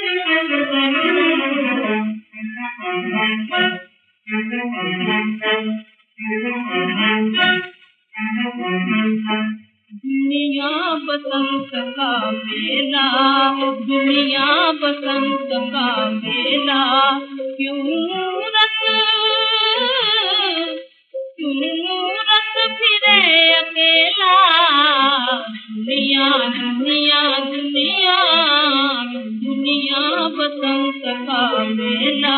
दुनिया बसंत का मेला, दुनिया बसंत का मेला, क्यों रस फिरे अकेला। दुनिया दुनिया दुनिया दुनिया बसंत का मेला।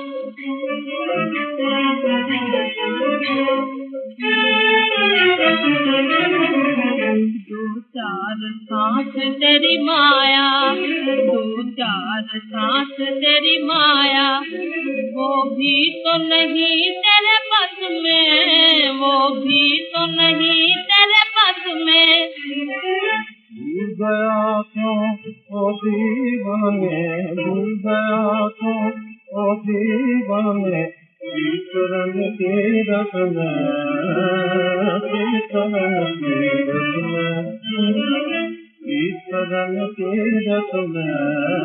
दो चार सांस तेरी माया, दो चार सांस तेरी माया, वो भी तो नहीं तेरे बस में, वो भी तो नहीं तेरे बस में। भूल गया क्यों ओ दीवाने, भूल गया क्यों ओ दीवाने, ईश्वरन के रस में, ईश्वरन के रस में, ईश्वरन के रस में,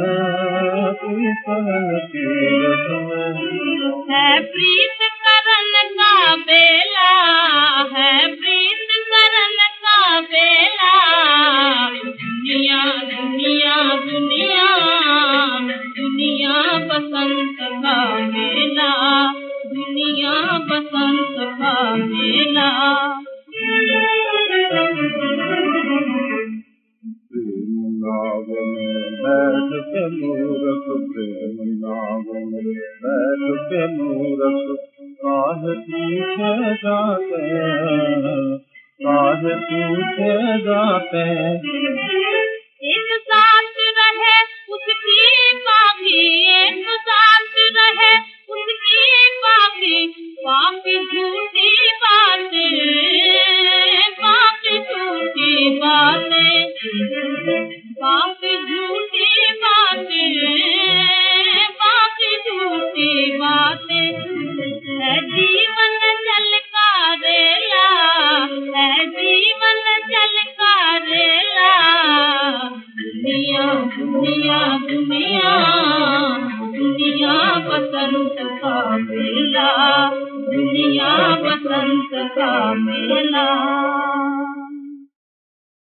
ईश्वरन के रस में। है प्रीत करन का बेला, है प्रीत करन का बेला। दुनिया दुनिया दुनिया दुनिया बसंत का मेला, दुनिया बसंत का मेला। प्रेम नाव में बैठ के मूरख, प्रेम नाव में बैठ के मूरख, काहे पूछे जाते, काहे पूछे जाते। एक साथ रहे उसकी बाकी, एक साथ रहे उसकी बाकी, बाकी झूठी बातें, बाकी झूठी बातें, बाकी झूठी बातें, बाकी झूठी बातें। है जीवन जल का रेला, है जीवन जल का रेला। दुनिया दुनिया दुनिया दुनिया बसंत का मेला, दुनिया बसंत का मेला।